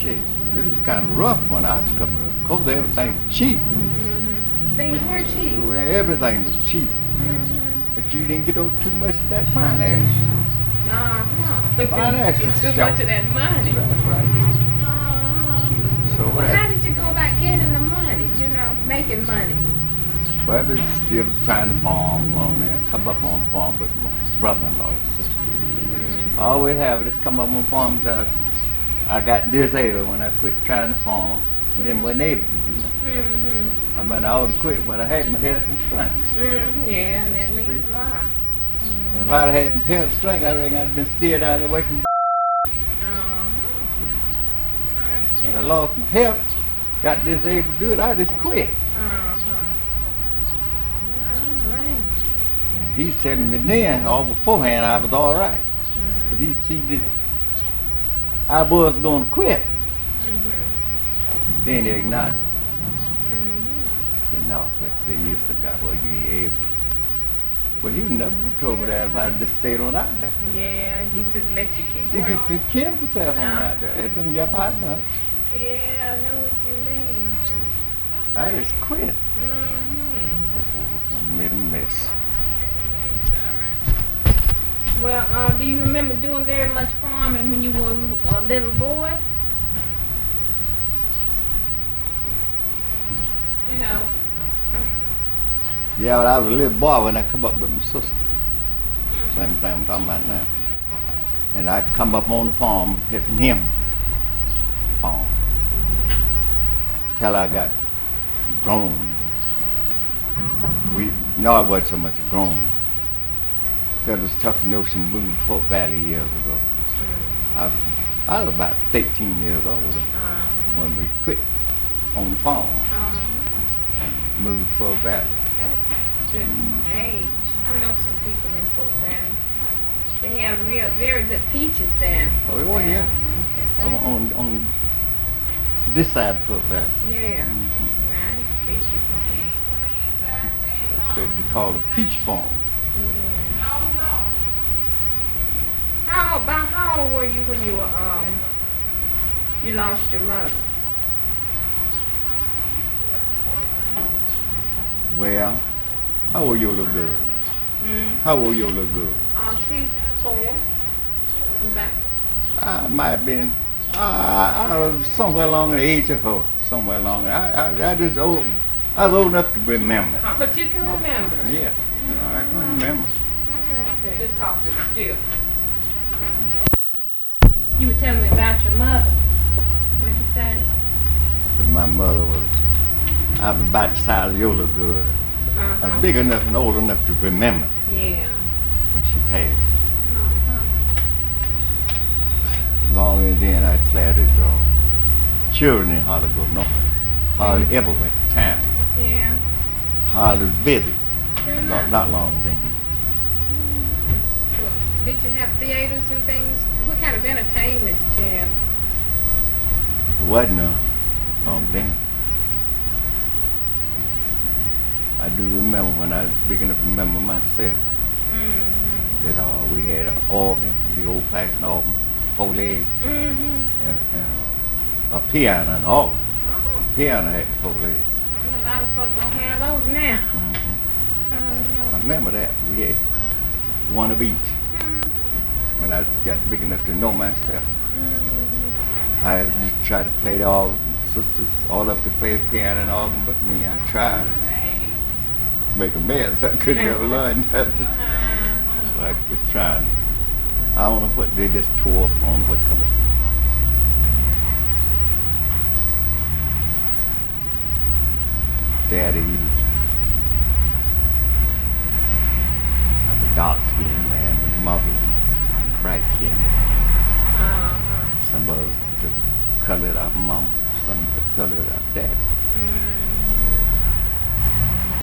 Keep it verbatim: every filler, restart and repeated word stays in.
shit. It was kind of rough when I was coming up. Of course, everything was cheap. Mm-hmm. Things were cheap. Well, everything was cheap. Mm-hmm. But you didn't get over too much of that finance. Uh-huh. Finance It's was too short. much of that money. That's right. Uh-huh. So Well, that, how did you go about getting the money, you know, making money? but it's still trying to farm along there. Come up on the farm with my brother-in-law and sister. Mm-hmm. I always have it come up on the farm because I got disabled when I quit trying to farm and then wasn't able to do nothing. Mm-hmm. I mean, I ought to quit when I had my health and strength. Mm-hmm. Yeah, and that means a lot. If I'd had my health and strength, I reckon I'd been still down there working. Uh-huh. When I lost my health, got disabled to do it, I just quit. Uh-huh. Yeah, I don't blame you. And he's telling me then, all beforehand, I was all right. But Mm-hmm. he see that I was going to quit. Mm-hmm. Then he ignored it. Mm-hmm. You know, like they used to got what you ain't able. Well, he never told me that if I just stayed on out there. Yeah, he just let you keep He could working. fi- kill himself on out there. It done your partner. Yeah, I know what you mean. I just quit. Mm-hmm. I made a mess. Well, uh, do you remember doing very much farming when you were a little boy? You know. Yeah, but I was a little boy when I come up with my sister. Same thing I'm talking about now. And I'd come up on the farm helping him farm. Till I got grown. We no, it wasn't so much grown. Because it was tough to know some moved to Fort Valley years ago. Mm. I was, I was about thirteen years old Uh-huh. when we quit on the farm Uh-huh. and moved to Fort Valley. That's a good age. I know some people in Fort Valley. They have real, very good peaches there. in Oh, Fort oh Valley. yeah. Yes, On, on, on this side of Fort Valley. Yeah. Mhm. Nice peaches and things. They call it a peach farm. Mm. How about how old were you when you were um you lost your mother? Well, how old your little girl? Mm. How old your little girl? Uh, she's four. Is that I might have been, uh, I was somewhere along the age of her. Somewhere along there. I, I, I just old, I was old enough to remember. but you can remember. Yeah, I can remember. Just talk to the still. You were telling me about your mother. What'd you say? 'Cause my mother was, I was about the size of your little girl. I Uh-huh. was big enough and old enough to remember Yeah. when she passed. Uh-huh. Long and then I declared it all. Children in hardly go nowhere. Hardly Mm. ever went to town. Yeah. Hardly visit. Sure Not, enough. not long then. Well, did you have theaters and things? What kind of entertainment did you have? Wasn't none long then. I do remember when I was big enough to remember myself Mm-hmm. that uh, we had an organ, the old fashioned organ, four legs, Mm-hmm. and, and uh, a piano and an organ. Oh, Piano had four legs. well, a lot of folks don't have those now. hmm Oh, I remember that. We had one of each yeah. Mm-hmm. when I got big enough to know myself. Mm-hmm. I used to try to play the organ. Sisters all up to play the piano and organ, but me, I tried. Make a mess. I couldn't ever learn that. Uh-huh. So I was trying. I don't know what they just tore up on what come up. Daddy, he was kind of dark skinned man. His mother was bright skinned. Uh-huh. Some of us took colored out mom, some took colored out daddy. Mm-hmm.